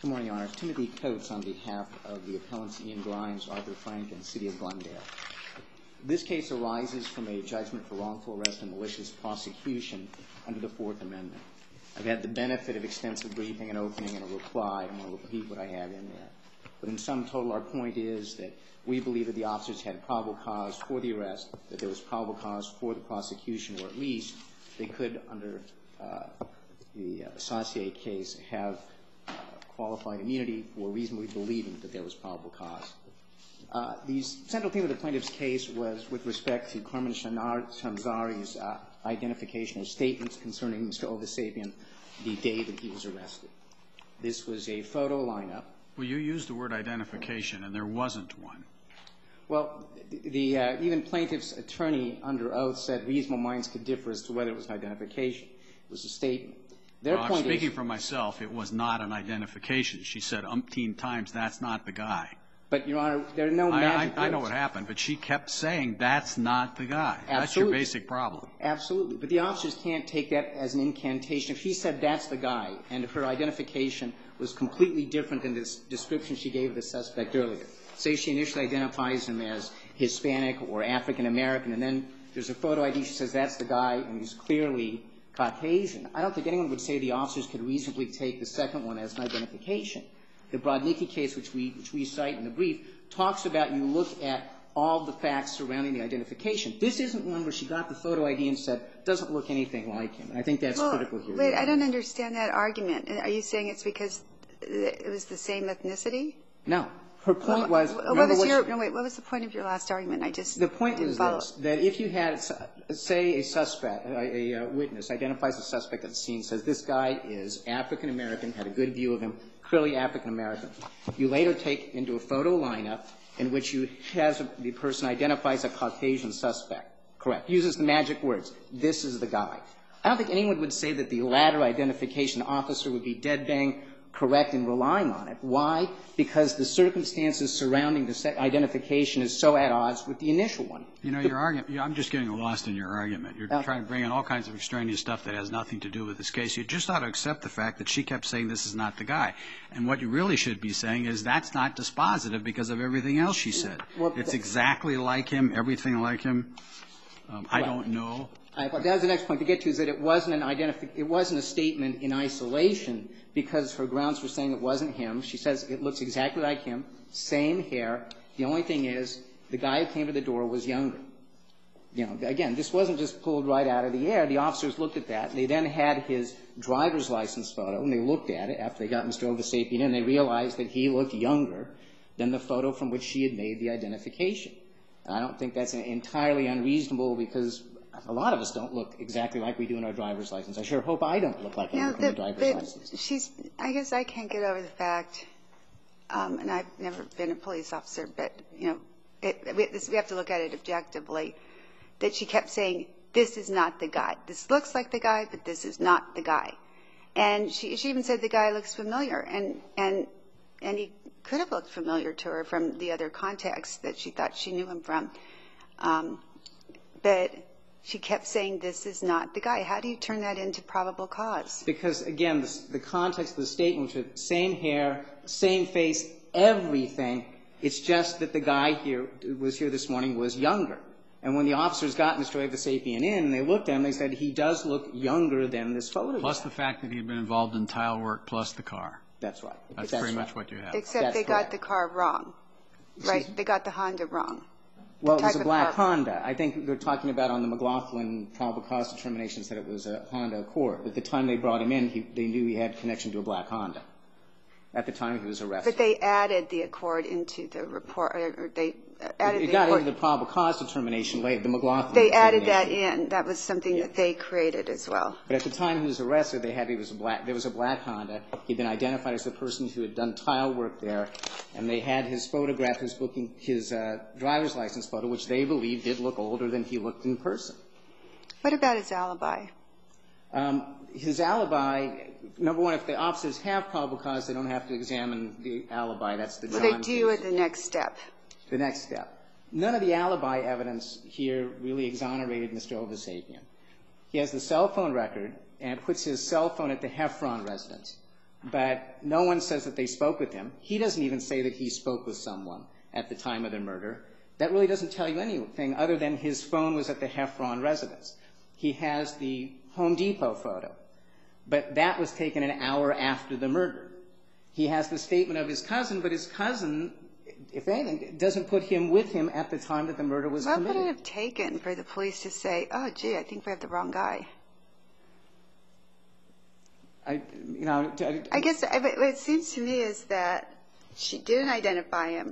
Good morning, Your Honor. Timothy Coates on behalf of the appellants Ian Grimes, Arthur Frank, and City of Glendale. This case arises from a judgment for wrongful arrest and malicious prosecution under the Fourth Amendment. I've had the benefit of extensive briefing and opening and a reply. I'm going to repeat what I have in there. But in sum total, our point is that we believe that the officers had probable cause for the arrest, that there was probable cause for the prosecution, or at least they could, under the Saucier case, have qualified immunity for reasonably believing that there was probable cause. The central theme of the plaintiff's case was with respect to Carmen Shamzari's identification or statements concerning Mr. Ovasapian the day that he was arrested. This was a photo lineup. Well, you used the word identification, and there wasn't one. Well, even plaintiff's attorney under oath said reasonable minds could differ as to whether it was an identification. It was a statement. Well, I'm speaking for myself. It was not an identification. She said umpteen times, that's not the guy. But, Your Honor, there are no magic words. I know what happened, but she kept saying that's not the guy. Absolutely. That's your basic problem. Absolutely. But the officers can't take that as an incantation. If she said that's the guy and her identification was completely different than this description she gave of the suspect earlier, say she initially identifies him as Hispanic or African American, and then there's a photo ID, she says that's the guy, and he's clearly Caucasian. I don't think anyone would say the officers could reasonably take the second one as an identification. The Brodnicki case, which we cite in the brief, talks about you look at all the facts surrounding the identification. This isn't one where she got the photo ID and said, doesn't look anything like him. And I think that's critical here. Wait, I don't understand that argument. Are you saying it's because it was the same ethnicity? No. Her point was, what was the point of your last argument? The point was this, that if you had, say, a suspect, a witness identifies a suspect at the scene, says this guy is African American, had a good view of him, clearly African American. You later take into a photo lineup in which the person identifies a Caucasian suspect. Correct. Uses the magic words. This is the guy. I don't think anyone would say that the latter identification officer would be dead bang correct in relying on it. Why? Because the circumstances surrounding the identification is so at odds with the initial one. You know, your argument, I'm just getting lost in your argument. You're trying to bring in all kinds of extraneous stuff that has nothing to do with this case. You just ought to accept the fact that she kept saying this is not the guy. And what you really should be saying is that's not dispositive because of everything else she said. Well, it's exactly like him, everything like him. I don't know. That was the next point to get to, is that it wasn't a statement in isolation because her grounds for saying it wasn't him. She says it looks exactly like him, same hair. The only thing is the guy who came to the door was younger. You know, again, this wasn't just pulled right out of the air. The officers looked at that. They then had his driver's license photo, and they looked at it after they got Mr. Ovasapian in. They realized that he looked younger than the photo from which she had made the identification. And I don't think that's entirely unreasonable because a lot of us don't look exactly like we do in our driver's license. I sure hope I don't look like I look in the driver's license. I guess I can't get over the fact, and I've never been a police officer, but, you know, we have to look at it objectively, that she kept saying, this is not the guy. This looks like the guy, but this is not the guy. And she even said the guy looks familiar, and he could have looked familiar to her from the other contexts that she thought she knew him from. But she kept saying this is not the guy. How do you turn that into probable cause? Because, again, the context of the statement was the same hair, same face, everything. It's just that the guy here who was here this morning was younger. And when the officers got Mr. Ovasapian in and they looked at him, they said he does look younger than this photograph. Plus the fact that he had been involved in tile work plus the car. That's right. That's pretty much what you have. Except they got the car wrong. Right? They got the Honda wrong. Well, it was a black Honda. I think they're talking about on the McLaughlin probable cause determinations that it was a Honda Accord. At the time they brought him in, they knew he had connection to a black Honda. At the time he was arrested. But they added the Accord into the report, or they added it got into the probable cause determination later, the McLaughlin They added that in. That was something that they created as well. But at the time he was arrested, there was a black Honda. He'd been identified as the person who had done tile work there, and they had his photograph, his driver's license photo, which they believed did look older than he looked in person. What about his alibi? His alibi, number one, if the officers have probable cause, they don't have to examine the alibi. That's the John case. Well, they do at the next step. The next step. None of the alibi evidence here really exonerated Mr. Ovasapian. He has the cell phone record and puts his cell phone at the Heffron residence. but no one says that they spoke with him. He doesn't even say that he spoke with someone at the time of the murder. That really doesn't tell you anything other than his phone was at the Heffron residence. He has the Home Depot photo, but that was taken an hour after the murder. He has the statement of his cousin, but his cousin, if anything, doesn't put him with him at the time that the murder was committed. What would it have taken for the police to say, oh, gee, I think we have the wrong guy? I guess what it seems to me is that she didn't identify him,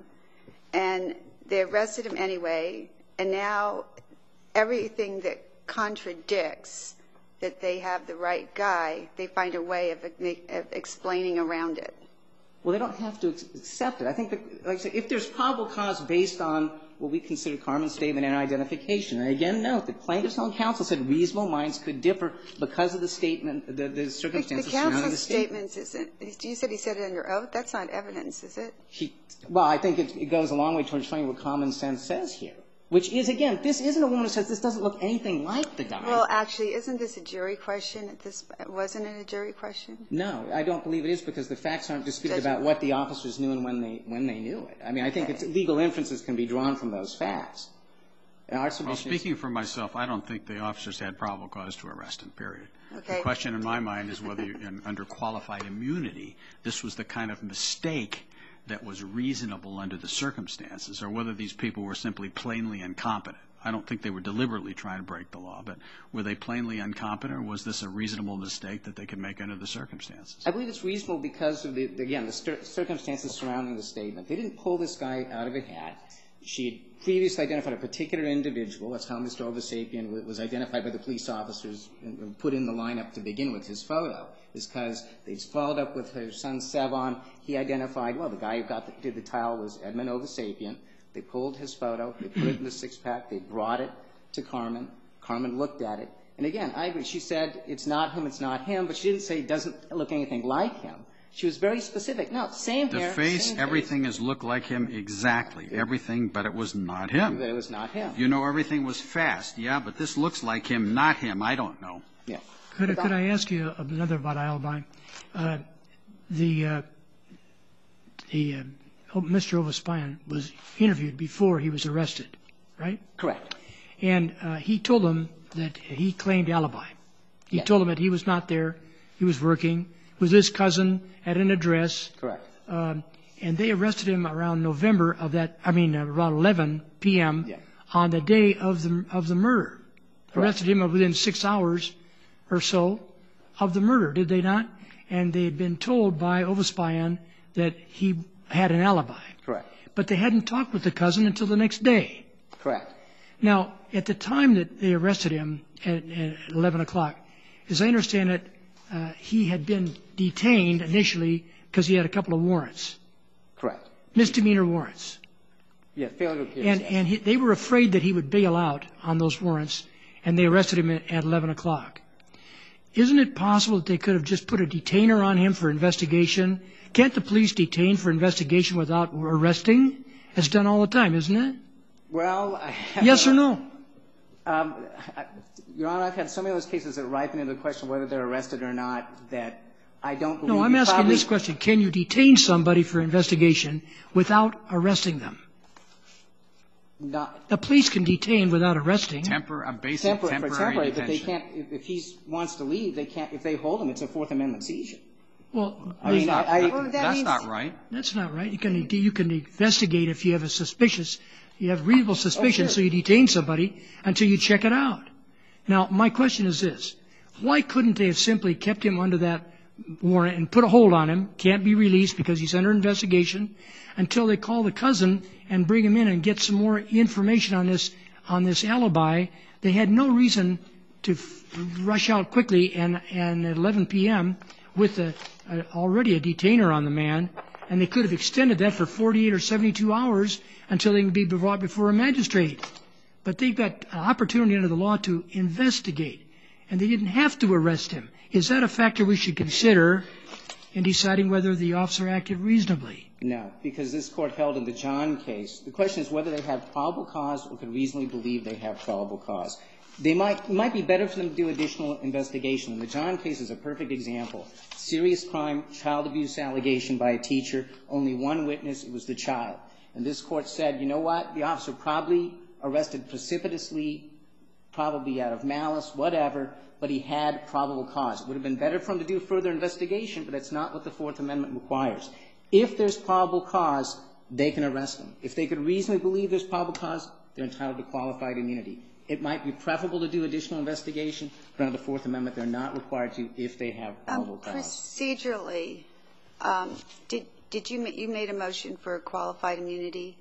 and they arrested him anyway, and now everything that contradicts that they have the right guy, they find a way of explaining around it. Well, they don't have to accept it. I think that, like I said, if there's probable cause based on what we consider Carmen's statement and identification, and again, note that plaintiff's own counsel said reasonable minds could differ because of the statement, the circumstances surrounding the statement. The counsel's statements, you said he said it under oath? That's not evidence, is it? Well, I think it goes a long way towards showing what common sense says here, which is, again, this isn't a woman who says this doesn't look anything like the guy. Well, actually, isn't this a jury question? Wasn't it a jury question? No, I don't believe it is because the facts aren't disputed about what the officers knew and when they knew it. I mean, I think legal inferences can be drawn from those facts. Well, speaking for myself, I don't think the officers had probable cause to arrest him, period. Okay. The question in my mind is whether, under qualified immunity, this was the kind of mistake that was reasonable under the circumstances, or whether these people were simply plainly incompetent. I don't think they were deliberately trying to break the law, but were they plainly incompetent, or was this a reasonable mistake that they could make under the circumstances? I believe it's reasonable because of, the circumstances surrounding the statement. They didn't pull this guy out of a hat. She had previously identified a particular individual. That's how Mr. Ovasapien was identified by the police officers and put in the lineup to begin with, his photo, is because they followed up with her son, Sevon. He identified, well, the guy who did the tile was Edmund Ovasapien. They pulled his photo. They put it in the six-pack. They brought it to Carmen. Carmen looked at it. And, again, I agree. She said it's not him, but she didn't say it doesn't look anything like him. She was very specific. No, same hair. The face, everything has looked like him exactly. Everything, but it was not him. But it was not him. You know, everything was fast. Yeah, but this looks like him, not him. I don't know. Yeah. Could I ask you another about alibi? Mr. Ovasapien was interviewed before he was arrested, right? Correct. And he told them that he claimed alibi. He told them that he was not there. He was working with his cousin at an address. Correct. And they arrested him around around 11 p.m. On the day of the murder. Correct. Arrested him within 6 hours or so of the murder, did they not? And they had been told by Ovasapien that he had an alibi. Correct. But they hadn't talked with the cousin until the next day. Correct. Now, at the time that they arrested him at 11 o'clock, as I understand it, he had been detained initially because he had a couple of warrants. Correct. Misdemeanor warrants. Yeah, failure to appear. And they were afraid that he would bail out on those warrants, and they arrested him at 11 o'clock. Isn't it possible that they could have just put a detainer on him for investigation? Can't the police detain for investigation without arresting? It's done all the time, isn't it? Well, yes or no? Your Honor, I've had so many of those cases that ripen into the question whether they're arrested or not that I don't believe. No, I'm asking this question. Can you detain somebody for investigation without arresting them? The police can detain without arresting. Temporary, but they can't. If he wants to leave, they can't. If they hold him, it's a Fourth Amendment seizure. Well, that's not right. That's not right. You can investigate if you have reasonable suspicion, so you detain somebody until you check it out. Now, my question is this: why couldn't they have simply kept him under that warrant and put a hold on him? Can't be released because he's under investigation until they call the cousin and bring him in and get some more information on this alibi. They had no reason to rush out quickly and at 11 p.m. with already a detainer on the man, and they could have extended that for 48 or 72 hours until they can be brought before a magistrate. But they've got an opportunity under the law to investigate, and they didn't have to arrest him. Is that a factor we should consider in deciding whether the officer acted reasonably? No, because this Court held in the John case, the question is whether they have probable cause or could reasonably believe they have probable cause. They might be better for them to do additional investigation. And the John case is a perfect example. Serious crime, child abuse allegation by a teacher, only one witness, it was the child. And this court said, you know what, the officer probably arrested precipitously, probably out of malice, whatever, but he had probable cause. It would have been better for him to do further investigation, but that's not what the Fourth Amendment requires. If there's probable cause, they can arrest him. If they could reasonably believe there's probable cause, they're entitled to qualified immunity. It might be preferable to do additional investigation, but under the Fourth Amendment, they're not required to if they have probable cause. Procedurally, did you made a motion for qualified immunity?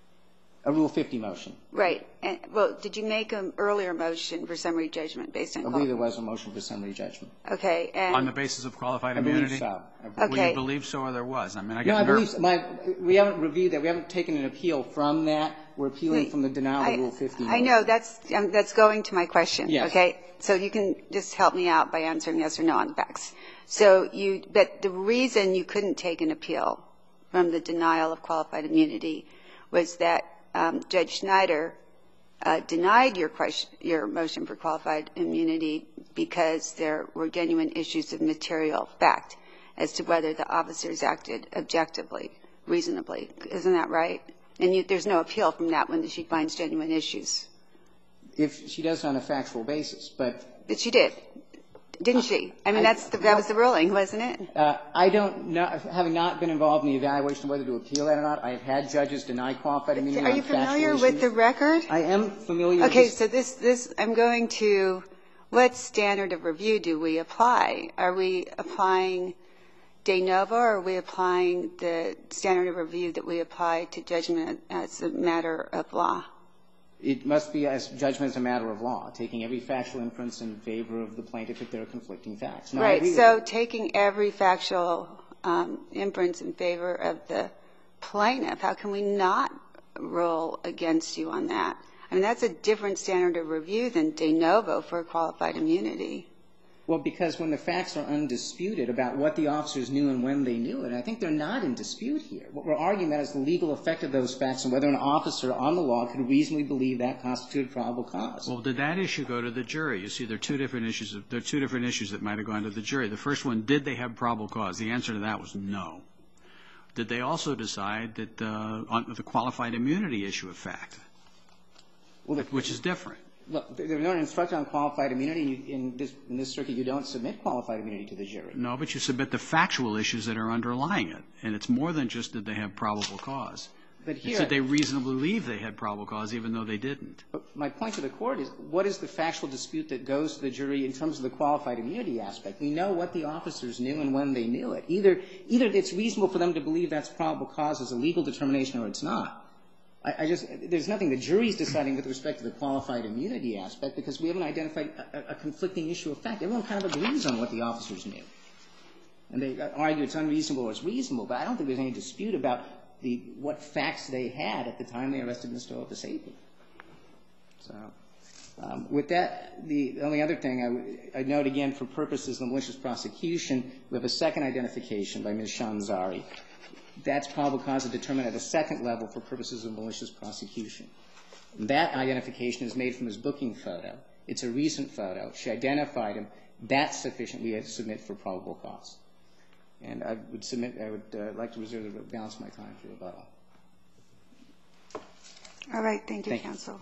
A Rule 50 motion. Right. And, well, did you make an earlier motion for summary judgment based on I believe there was a motion for summary judgment. Okay. And On the basis of qualified I immunity? believe so. Okay. Well, you believe so or there was? I mean, I get No, I nervous. believe so. We haven't reviewed that. We haven't taken an appeal from that. We're appealing from the denial of Rule 50 motion. I know. That's going to my question. Yes. Okay. So you can just help me out by answering yes or no on the facts. So but the reason you couldn't take an appeal from the denial of qualified immunity was that Judge Schneider denied your motion for qualified immunity because there were genuine issues of material fact as to whether the officers acted objectively, reasonably. Isn't that right? And there's no appeal from that when she finds genuine issues. If she does it on a factual basis, but... But she did. Didn't she? I mean, that was the ruling, wasn't it? I don't know. Having not been involved in the evaluation of whether to appeal that or not, I have had judges deny qualified immunity on factual issues. Are you familiar with the record? I am familiar with Okay, so this I'm going to, what standard of review do we apply? Are we applying de novo, or are we applying the standard of review that we apply to judgment as a matter of law? It must be as judgment as a matter of law, taking every factual inference in favor of the plaintiff if there are conflicting facts. Now, right, so taking every factual inference in favor of the plaintiff, how can we not rule against you on that? I mean, that's a different standard of review than de novo for qualified immunity. Well, because when the facts are undisputed about what the officers knew and when they knew it, I think they're not in dispute here. What we're arguing about is the legal effect of those facts and whether an officer on the law could reasonably believe that constituted probable cause. Well, did that issue go to the jury? You see, there are two different issues that might have gone to the jury. The first one, did they have probable cause? The answer to that was no. Did they also decide that on the qualified immunity issue of fact, which is different? Look, they're not instructed on qualified immunity. In this circuit, you don't submit qualified immunity to the jury. No, but you submit the factual issues that are underlying it. And it's more than just did they have probable cause. But here, it's that they reasonably believe they had probable cause even though they didn't. But my point to the Court is, what is the factual dispute that goes to the jury in terms of the qualified immunity aspect? We know what the officers knew and when they knew it. Either it's reasonable for them to believe that's probable cause as a legal determination or it's not. There's nothing the jury's deciding with respect to the qualified immunity aspect because we haven't identified a conflicting issue of fact. Everyone kind of agrees on what the officers knew. And they argue it's unreasonable or it's reasonable, but I don't think there's any dispute about what facts they had at the time they arrested Mr. Opasapien. So with that, the only other thing I'd note again for purposes of malicious prosecution, we have a second identification by Ms. Shanzari. That's probable cause determined at a second level for purposes of malicious prosecution. And that identification is made from his booking photo. It's a recent photo. She identified him. That's sufficient. We have to submit for probable cause. And I would like to reserve the balance of my time for rebuttal. All right. Thank you, counsel.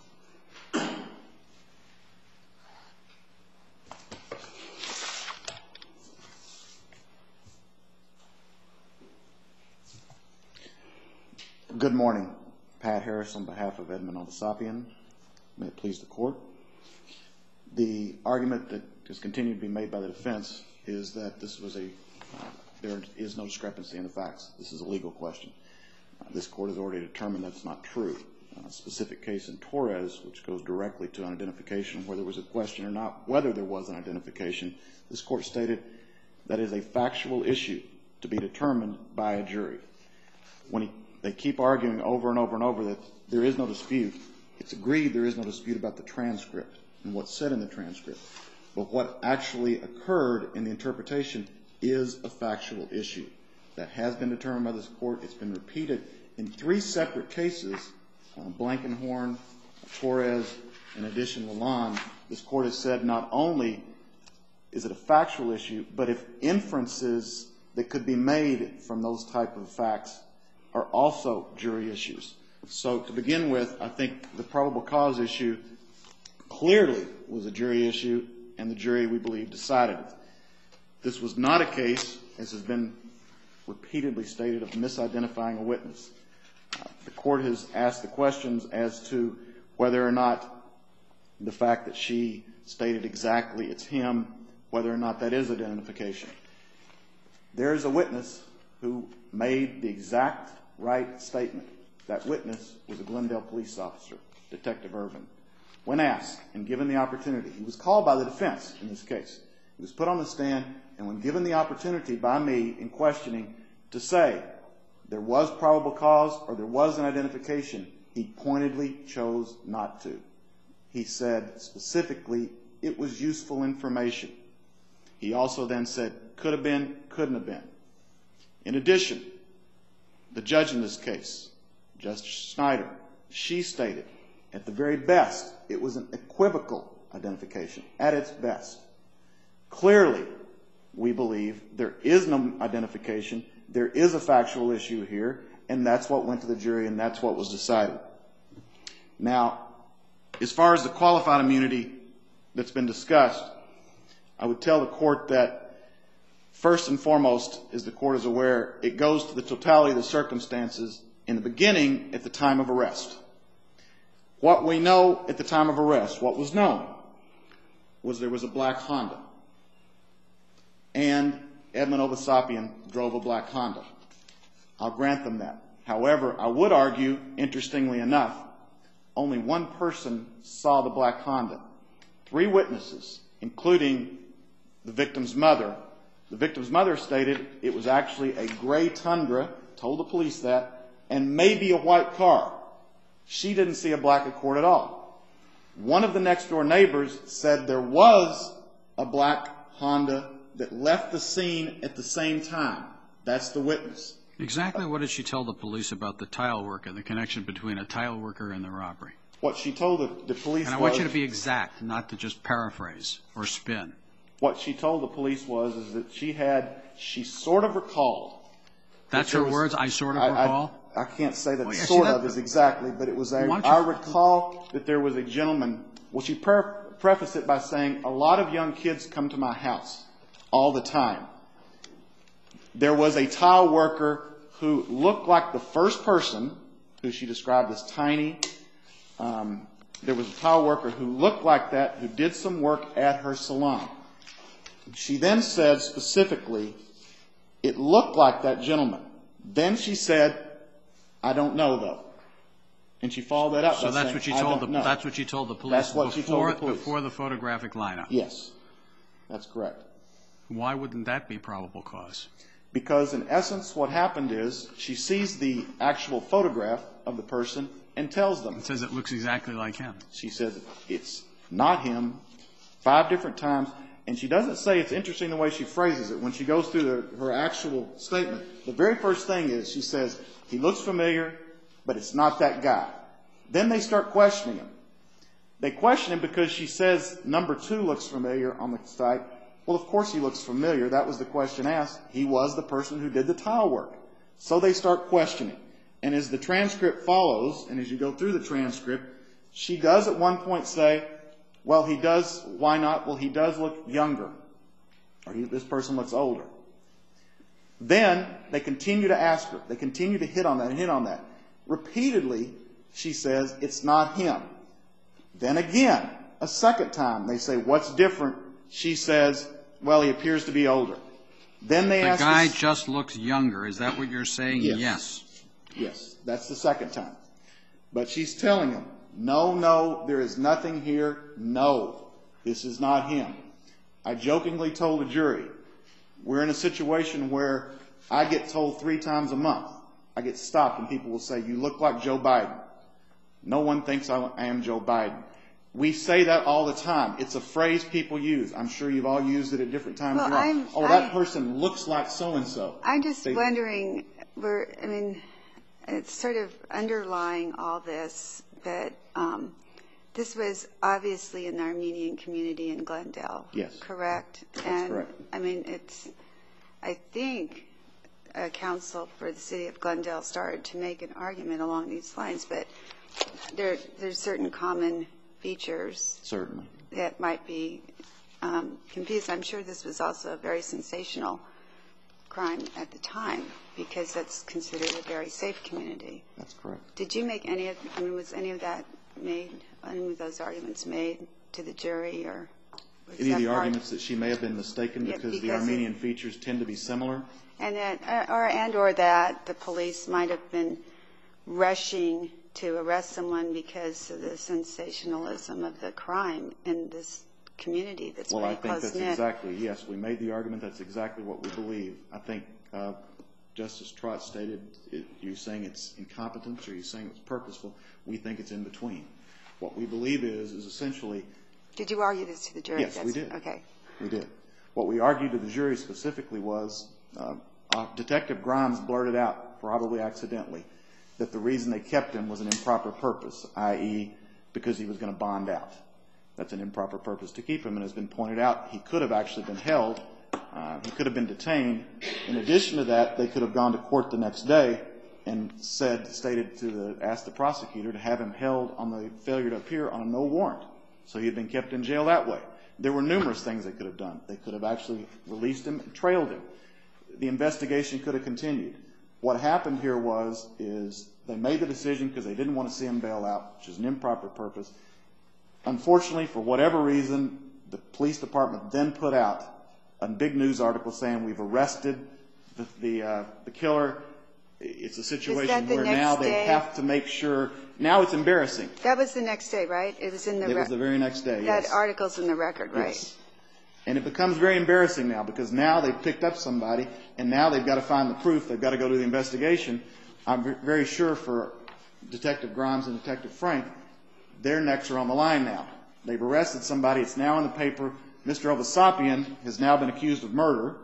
Good morning. Pat Harris on behalf of Edmund Opasapien. May it please the Court. The argument that has continued to be made by the defense is that this was there is no discrepancy in the facts. This is a legal question. This Court has already determined that's not true. A specific case in Torres, which goes directly to an identification, whether there was a question or not, whether there was an identification, this Court stated that is a factual issue to be determined by a jury. When they keep arguing over and over and over that there is no dispute, it's agreed there is no dispute about the transcript and what's said in the transcript. But what actually occurred in the interpretation is a factual issue that has been determined by this Court. It's been repeated in 3 separate cases, Blankenhorn, Torres, in addition to Lalonde, this Court has said not only is it a factual issue, but if inferences that could be made from those type of facts are also jury issues. So to begin with, I think the probable cause issue clearly was a jury issue, and the jury, we believe, decided it. This was not a case, as has been repeatedly stated, of misidentifying a witness. The Court has asked the questions as to whether or not the fact that she stated exactly it's him, whether or not that is identification. There is a witness who made the exact right statement. That witness was a Glendale police officer, Detective Irvin. When asked and given the opportunity, he was called by the defense in this case. He was put on the stand, and when given the opportunity by me in questioning to say there was probable cause or there was an identification, he pointedly chose not to. He said specifically it was useful information. He also then said could have been, couldn't have been. In addition, the judge in this case, Justice Snyder, she stated at the very best it was an equivocal identification, at its best. Clearly, we believe there is no identification, there is a factual issue here, and that's what went to the jury and that's what was decided. Now, as far as the qualified immunity that's been discussed, I would tell the Court that first and foremost, as the Court is aware, it goes to the totality of the circumstances in the beginning at the time of arrest. What we know at the time of arrest, what was known, was there was a black Honda. And Edmund Obasopian drove a black Honda. I'll grant them that. However, I would argue, interestingly enough, only one person saw the black Honda. 3 witnesses, including the victim's mother. The victim's mother stated it was actually a gray Tundra, told the police that, and maybe a white car. She didn't see a black Accord at all. One of the next door neighbors said there was a black Honda that left the scene at the same time. That's the witness. Exactly what did she tell the police about the tile work and the connection between a tile worker and the robbery? What she told the police was... And I want you to be exact, not to just paraphrase or spin. What she told the police was is that she sort of recalled. That's her words, I sort of recall? I can't say that sort of is exactly, but it was I recall that there was a gentleman, well, she prefaced it by saying, a lot of young kids come to my house all the time. There was a tile worker who looked like the first person, who she described as tiny. There was a tile worker who looked like that, who did some work at her salon. She then said specifically, it looked like that gentleman. Then she said, I don't know, though. And she followed that up by saying, I don't know. That's what she told the police before the photographic lineup. Yes, that's correct. Why wouldn't that be probable cause? Because in essence what happened is she sees the actual photograph of the person and tells them. It says it looks exactly like him. She says it's not him 5 different times. And she doesn't say, it's interesting the way she phrases it. When she goes through her actual statement, the very first thing is she says, he looks familiar, but it's not that guy. Then they start questioning him. They question him because she says number 2 looks familiar on the site. Well, of course he looks familiar. That was the question asked. He was the person who did the tile work. So they start questioning. And as the transcript follows, and as you go through the transcript, she does at one point say, well, he does, why not? Well, he does look younger. Or this person looks older. Then they continue to ask her. They continue to hit on that and hit on that. Repeatedly, she says, it's not him. Then again, a second time, they say, what's different? She says, well, he appears to be older. Then they ask the guy just looks younger. Is that what you're saying? Yes. Yes, that's the second time. But she's telling him, no, there is nothing here. No, this is not him. I jokingly told the jury, we're in a situation where I get told 3 times a month. I get stopped and people will say, you look like Joe Biden. No one thinks I am Joe Biden. We say that all the time. It's a phrase people use. I'm sure you've all used it at different times. Well, that person looks like so-and-so. I'm just wondering, it's sort of underlying all this, but This was obviously in the Armenian community in Glendale. Yes. Correct? That's correct. I mean, I think counsel for the city of Glendale started to make an argument along these lines, but there's certain common features. Certainly. That might be confused. I'm sure this was also a very sensational crime at the time because that's considered a very safe community. That's correct. Did you make was any of that made, any of those arguments made to the jury or? Any of the arguments that she may have been mistaken because the Armenian features tend to be similar? And that the police might have been rushing to arrest someone because of the sensationalism of the crime in this community that's pretty close-knit. Well, I think that's exactly, yes, we made the argument. That's exactly what we believe. I think Justice Trott stated, you're saying it's incompetence or you're saying it's purposeful. We think it's in between. What we believe is essentially... Did you argue this to the jury? Yes, we did. Okay. We did. What we argued to the jury specifically was Detective Grimes blurted out, probably accidentally, that the reason they kept him was an improper purpose, i.e. because he was going to bond out. That's an improper purpose to keep him, and as has been pointed out, he could have actually been held. He could have been detained. In addition to that, they could have gone to court the next day and asked the prosecutor to have him held on the failure to appear on a no warrant. So he had been kept in jail that way. There were numerous things they could have done. They could have actually released him and trailed him. The investigation could have continued. What happened here is they made the decision because they didn't want to see him bail out, which is an improper purpose. Unfortunately, for whatever reason, the police department then put out a big news article saying we've arrested the killer. It's a situation where now they have to make sure. Now it's embarrassing. That was the next day, right? It was in the. It was the very next day. Yes. That article's in the record, right? Yes. And it becomes very embarrassing now because now they've picked up somebody and now they've got to find the proof. They've got to go to the investigation. I'm very sure for Detective Grimes and Detective Frank, their necks are on the line now. They've arrested somebody. It's now in the paper. Mr. Elvasapian has now been accused of murder.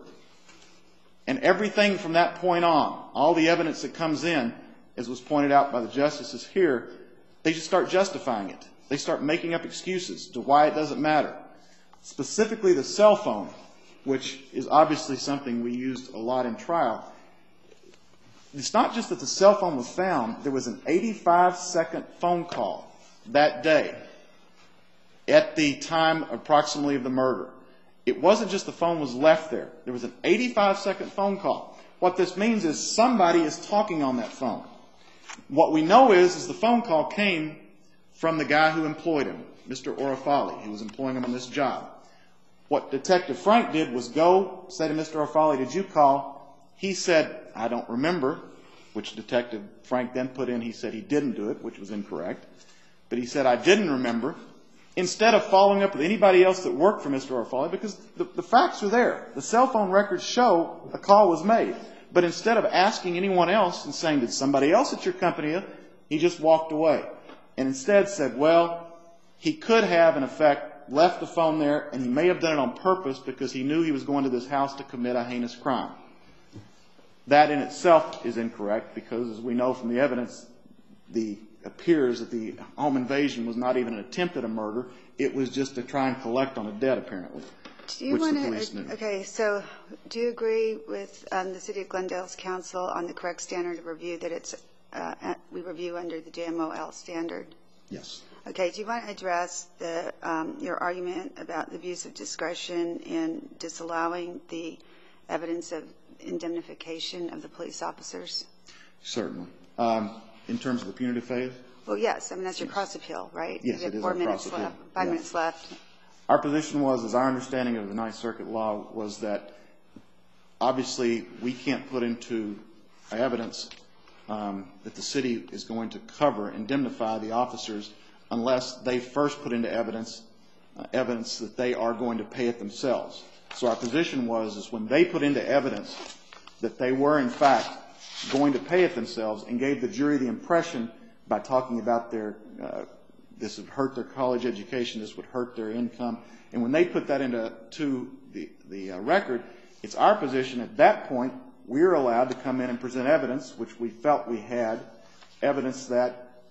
And everything from that point on, all the evidence that comes in, as was pointed out by the justices here, they just start justifying it. They start making up excuses to why it doesn't matter. Specifically the cell phone, which is obviously something we used a lot in trial. It's not just that the cell phone was found. There was an 85-second phone call that day at the time approximately of the murder. It wasn't just the phone was left there. There was an 85-second phone call. What this means is somebody is talking on that phone. What we know is the phone call came from the guy who employed him, Mr. Orafali, who was employing him on this job. What Detective Frank did was go, say to Mr. Orafali, did you call? He said, I don't remember, which Detective Frank then put in. He said he didn't do it, which was incorrect. But he said, I didn't remember. Instead of following up with anybody else that worked for Mr. Orafali, because the facts are there. The cell phone records show a call was made. But instead of asking anyone else and saying, did somebody else at your company, he just walked away. And instead said, well, he could have, in effect, left the phone there, and he may have done it on purpose because he knew he was going to this house to commit a heinous crime. That in itself is incorrect because, as we know from the evidence, it appears that the home invasion was not even an attempt at a murder. It was just to try and collect on a debt, apparently, which the police knew. Okay, so do you agree with the City of Glendale's counsel on the correct standard of review that we review under the JMOL standard? Yes. Okay, do you want to address your argument about the abuse of discretion in disallowing the evidence of indemnification of the police officers? Certainly. In terms of the punitive phase? Well, yes. I mean, that's your cross appeal, right? Yes, it is our cross appeal. 5 minutes left. Our position was, as our understanding of the Ninth Circuit law, was that obviously we can't put into evidence that the city is going to cover, indemnify the officers unless they first put into evidence that they are going to pay it themselves. So our position was when they put into evidence that they were, in fact, going to pay it themselves and gave the jury the impression by talking about this would hurt their college education, this would hurt their income. And when they put that into the record, it's our position at that point we're allowed to come in and present evidence, which we felt we had, evidence that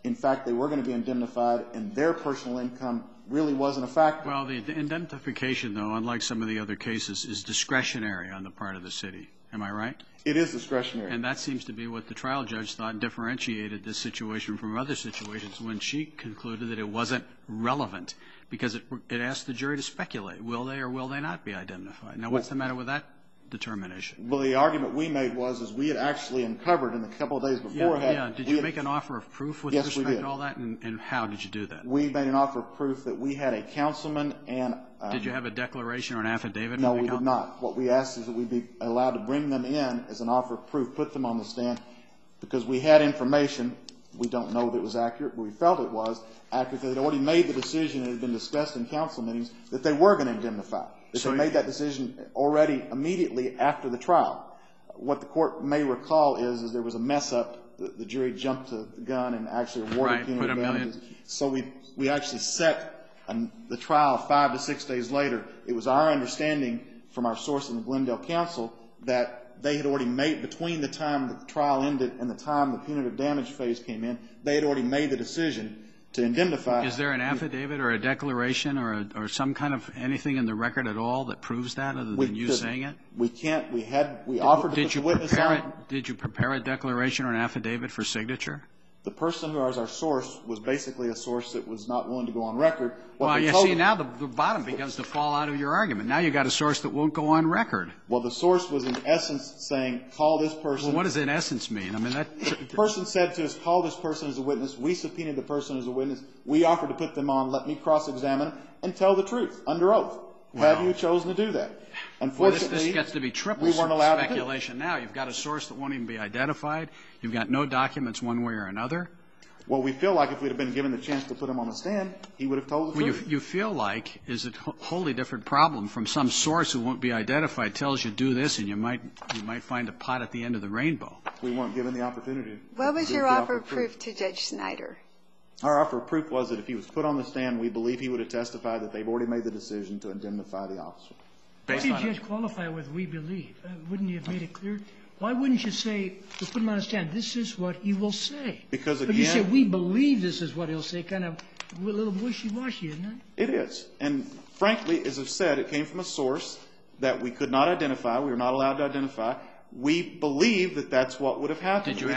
in fact, they were going to be indemnified and their personal income really wasn't a factor. Well, the indemnification, though, unlike some of the other cases, is discretionary on the part of the city. Am I right? It is discretionary. And that seems to be what the trial judge thought differentiated this situation from other situations when she concluded that it wasn't relevant because it asked the jury to speculate. Will they or will they not be indemnified? Now, what's the matter with that determination? Well, the argument we made was we had actually uncovered in the couple of days before. Did you make an offer of proof with respect to all that? And how did you do that? We made an offer of proof that we had a councilman and did you have a declaration or an affidavit? No, we did not. What we asked is that we be allowed to bring them in as an offer of proof, put them on the stand, because we had information. We don't know that it was accurate, but we felt it was accurate. They had already made the decision, it had been discussed in council meetings, that they were going to indemnify. That they made that decision already immediately after the trial. What the court may recall is there was a mess-up. The jury jumped to the gun and actually awarded punitive damages. So we actually set the trial 5 to 6 days later. It was our understanding from our source in the Glendale Council that they had already made, between the time the trial ended and the time the punitive damage phase came in, they had already made the decision to indemnify. Is there an affidavit or a declaration or some kind of anything in the record at all that proves that other than you saying it? We can't. We offered to put the witness on. Did you prepare a declaration or an affidavit for signature? The person who was our source was basically a source that was not willing to go on record. Well, you see, now the bottom begins to fall out of your argument. Now you've got a source that won't go on record. Well, the source was in essence saying, call this person. Well, what does in essence mean? I mean, the person said to us, call this person as a witness. We subpoenaed the person as a witness. We offered to put them on, let me cross-examine them, and tell the truth under oath. Well, have you chosen to do that? Unfortunately, this gets to be triple speculation now. You've got a source that won't even be identified. You've got no documents one way or another. Well, we feel like if we'd have been given the chance to put him on the stand, he would have told the truth. You feel like is a wholly different problem from some source who won't be identified tells you do this, and you might find a pot at the end of the rainbow. We weren't given the opportunity. What was your offer of proof to Judge Snyder? Our offer of proof was that if he was put on the stand, we believe he would have testified that they've already made the decision to indemnify the officer. Why did Judge qualify with we believe? Wouldn't you have made it clear? Why wouldn't you say, to put him on the stand, this is what he will say? Because, again... But you say, we believe this is what he'll say, kind of a little wishy-washy, isn't it? It is. And frankly, as I've said, it came from a source that we could not identify. We were not allowed to identify. We believe that that's what would have happened. Did you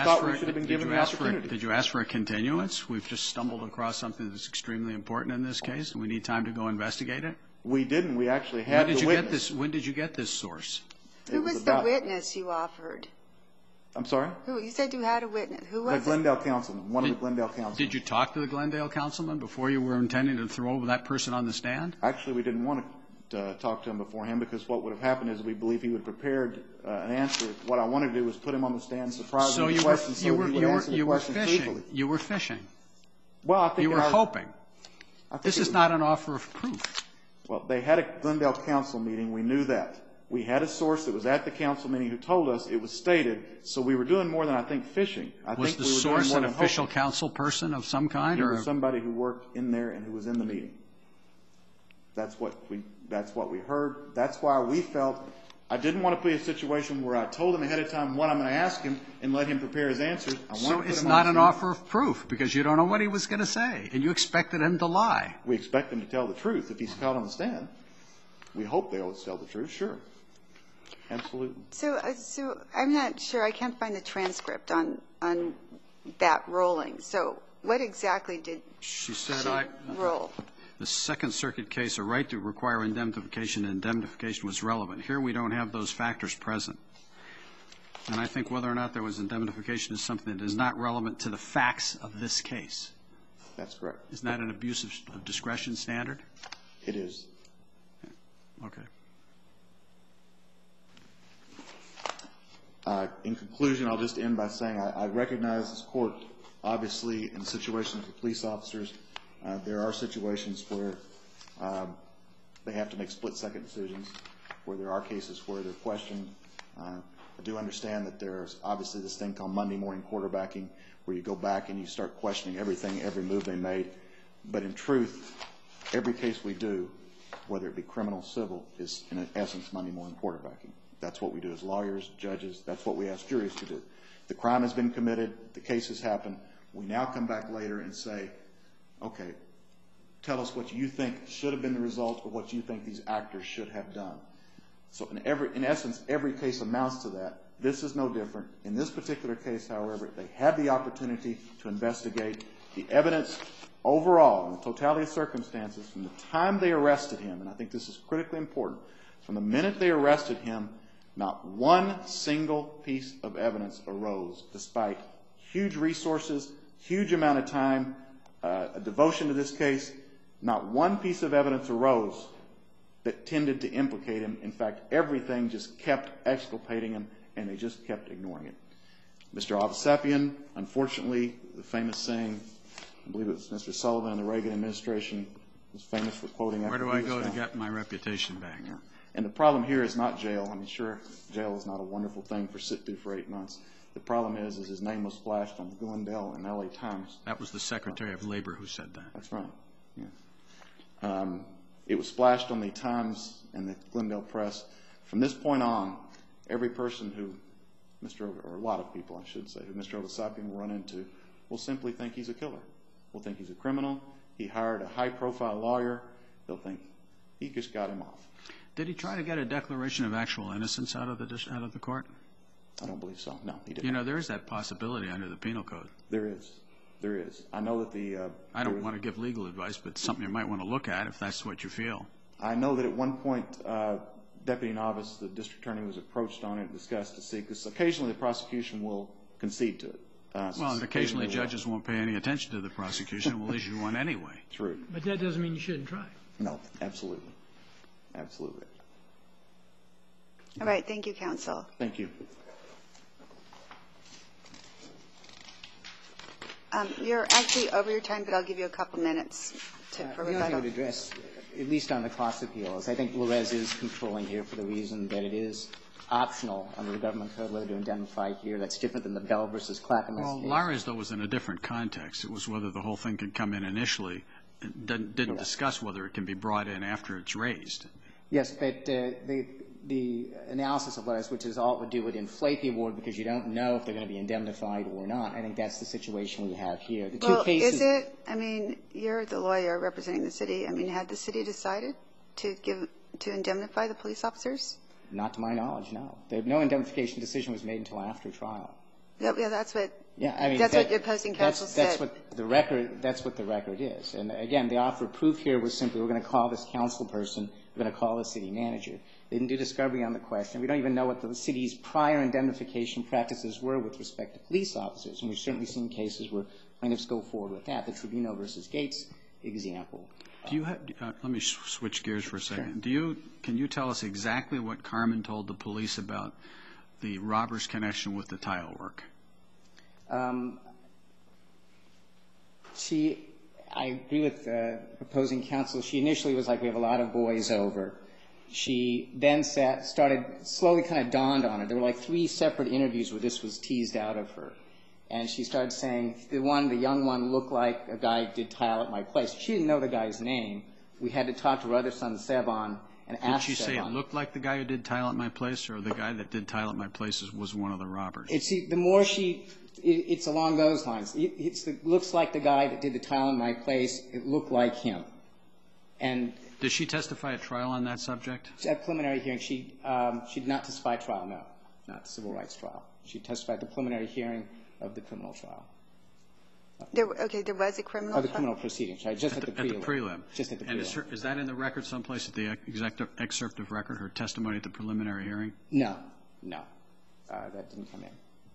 ask for a continuance? We've just stumbled across something that's extremely important in this case, and we need time to go investigate it. We didn't. We actually had the witness. When did you get this source? Who was the witness you offered? I'm sorry? You said you had a witness. Who was it? The Glendale councilman, one of the Glendale councilmen. Did you talk to the Glendale councilman before you were intending to throw that person on the stand? Actually, we didn't want to talk to him beforehand because what would have happened is we believe he would have prepared an answer. What I wanted to do was put him on the stand, surprise him with the questions so he would answer the questions truthfully. You were fishing. Well, I think you were hoping. This is not an offer of proof. Well, they had a Glendale council meeting. We knew that. We had a source that was at the council meeting who told us it was stated, so we were doing more than, I think, fishing. Was the source an official council person of some kind? He was somebody who worked in there and who was in the meeting. That's what we heard. That's why we felt I didn't want to put a situation where I told him ahead of time what I'm going to ask him and let him prepare his answers. So it's not an offer of proof because you don't know what he was going to say, and you expected him to lie. We expect him to tell the truth if he's caught on the stand. We hope they always tell the truth, sure. Absolutely. So I'm not sure. I can't find the transcript on that ruling. So what exactly did she rule? The Second Circuit case, a right to require indemnification and indemnification was relevant. Here we don't have those factors present. And I think whether or not there was indemnification is something that is not relevant to the facts of this case. That's correct. Isn't that an abuse of discretion standard? It is. Okay. In conclusion, I'll just end by saying I recognize this court, obviously, in situations with police officers, there are situations where they have to make split-second decisions, where there are cases where they're questioned. I do understand that there's obviously this thing called Monday morning quarterbacking, where you go back and you start questioning everything, every move they made. But in truth, every case we do, whether it be criminal or civil, is in essence Monday morning quarterbacking. That's what we do as lawyers, judges. That's what we ask juries to do. The crime has been committed. The case has happened. We now come back later and say, okay, tell us what you think should have been the result or what you think these actors should have done. So in essence, every case amounts to that. This is no different. In this particular case, however, they had the opportunity to investigate the evidence overall in the totality of circumstances from the time they arrested him, and I think this is critically important. From the minute they arrested him, not one single piece of evidence arose, despite huge resources, huge amount of time, a devotion to this case. Not one piece of evidence arose that tended to implicate him. In fact, everything just kept exculpating him, and they just kept ignoring it. Mr. Avasapian, unfortunately, the famous saying, I believe it was Mr. Sullivan in the Reagan administration, was famous for quoting. Where do I go to get my reputation back? Yeah. And the problem here is not jail. I mean, sure, jail is not a wonderful thing for sit through for 8 months. The problem is his name was flashed on the Glendale and L.A. Times. That was the Secretary of Labor who said that. That's right. Yeah. It was splashed on the Times and the Glendale Press. From this point on, every person who or a lot of people, I should say, who Mr. Avasapian will run into will simply think he's a killer. Will think he's a criminal. He hired a high-profile lawyer. They'll think he just got him off. Did he try to get a declaration of actual innocence out of the court? I don't believe so. No, he didn't. You know, there is that possibility under the Penal Code. There is. There is. I know that the... I don't want to give legal advice, but it's something you might want to look at if that's what you feel. I know that at one point, Deputy Novice, the district attorney, was approached on it and discussed to see, because occasionally the prosecution will concede to it. Well, and occasionally judges won't pay any attention to the prosecution and will issue one anyway. True. But that doesn't mean you shouldn't try. No, absolutely. Absolutely. All right. Thank you, counsel. Thank you. You're actually over your time, but I'll give you a couple minutes for rebuttal. The only thing I would address, at least on the cross appeal, is I think Lorez is controlling here for the reason that it is optional under the government code whether to indemnify here. That's different than the Bell versus Clackamas case. Well, Lorez, though, was in a different context. It was whether the whole thing could come in initially. It didn't discuss whether it can be brought in after it's raised. Yes, but the analysis of Lorez, which is all it would do, would inflate the award because you don't know if they're going to be indemnified or not. I think that's the situation we have here. The two cases. Is it? I mean, you're the lawyer representing the city. I mean, had the city decided to indemnify the police officers? Not to my knowledge, no. No indemnification decision was made until after trial. Yeah, that's what. Yeah, I mean, that's what your opposing counsel said. That's what the record is. And again, the offer of proof here was simply we're going to call this council person, we're going to call the city manager. They didn't do discovery on the question. We don't even know what the city's prior indemnification practices were with respect to police officers. And we've certainly seen cases where plaintiffs go forward with that. The Tribunal versus Gates example. Do you have? Let me switch gears for a second. Sure. Can you tell us exactly what Carmen told the police about the robber's connection with the tile work? I agree with the opposing counsel. She initially was like, we have a lot of boys over. She then slowly kind of dawned on her. There were like 3 separate interviews where this was teased out of her. And she started saying, the young one looked like a guy who did tile at my place. She didn't know the guy's name. We had to talk to her other son, Sevon, and ask Sevon. Did she say it looked like the guy who did tile at my place, or the guy that did tile at my place was one of the robbers? It's along those lines. It looks like the guy that did the tile in my place. It looked like him. And did she testify at trial on that subject? At preliminary hearing, she did not testify at trial, no, not civil rights trial. She testified at the preliminary hearing of the criminal trial. There was a criminal trial? The criminal proceeding, sorry, just at the prelim. Just at the prelim. And is that in the record someplace at the excerpt of record, her testimony at the preliminary hearing? No. That didn't come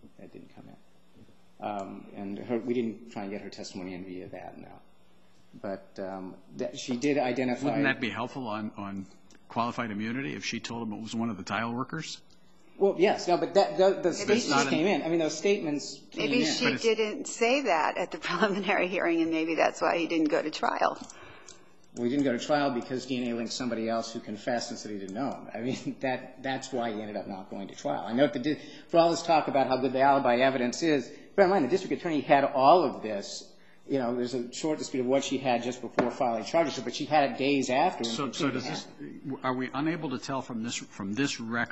in. And we didn't try and get her testimony in via that, no. But she did identify. Wouldn't that be helpful on qualified immunity if she told him it was one of the tile workers? Well, yes. No, but those statements came in. I mean, those statements came in. Maybe she didn't say that at the preliminary hearing, and maybe that's why he didn't go to trial. Well, he didn't go to trial because DNA linked somebody else who confessed and said he didn't know him. I mean, that's why he ended up not going to trial. I note that for all this talk about how good the alibi evidence is, bear in mind the district attorney had all of this. You know, there's a short dispute of what she had just before filing charges, but she had it days after. So are we unable to tell from this record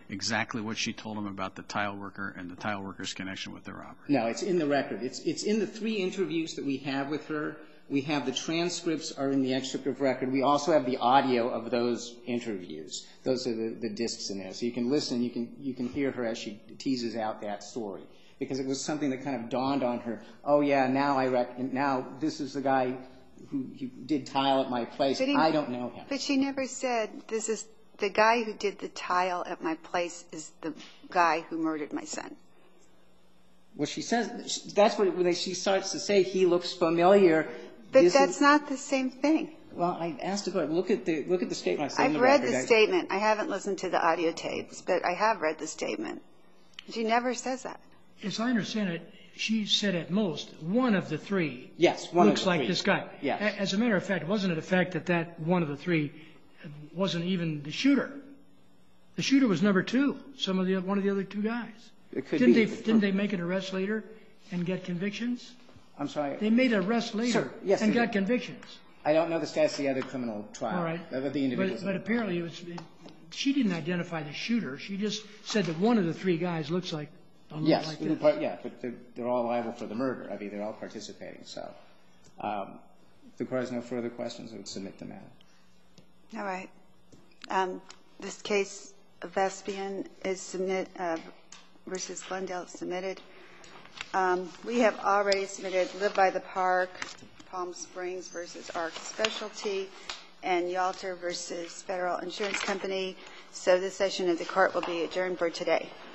exactly what she told him about the tile worker and the tile worker's connection with the robbery? No, it's in the record. It's in the 3 interviews that we have with her. We have the transcripts are in the excerpt of record. We also have the audio of those interviews. Those are the discs in there. So you can listen, you can hear her as she teases out that story. Because it was something that kind of dawned on her, oh yeah, now this is the guy who did tile at my place. I don't know him. But she never said, this is the guy who did the tile at my place is the guy who murdered my son. Well, she says, that's when she starts to say he looks familiar. But that's not the same thing. Well, I asked her to look at the statement. I've read the statement. I haven't listened to the audio tapes, but I have read the statement. She never says that. As I understand it, she said at most one of the 3 yes, looks like this guy. Yes. As a matter of fact, wasn't it a fact that one of the 3 wasn't even the shooter? The shooter was number 2, one of the other 2 guys. It could Didn't they make an arrest later and get convictions? I'm sorry. They made an arrest later and got convictions. I don't know the status of the other criminal trial. All right. Of the individuals. But apparently she didn't identify the shooter. She just said that one of the 3 guys looks like yes, like this. Yeah, but they're all liable for the murder. I mean, they're all participating. So if the Court has no further questions, I would submit the matter. All right. This case of Vespian is versus Glendale is submitted. We have already submitted Live by the Park, Palm Springs versus Arc Specialty, and Yalter versus Federal Insurance Company. So this session of the Court will be adjourned for today.